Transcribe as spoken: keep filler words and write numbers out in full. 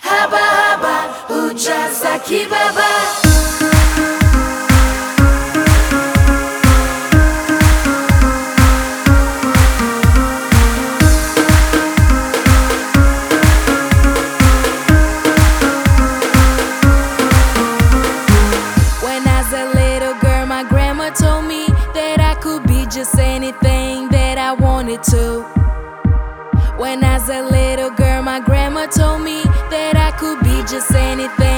haba haba hujaza kibaba. Told me that I could be just anything that I wanted to. When I was a little girl, my grandma told me that I could be just anything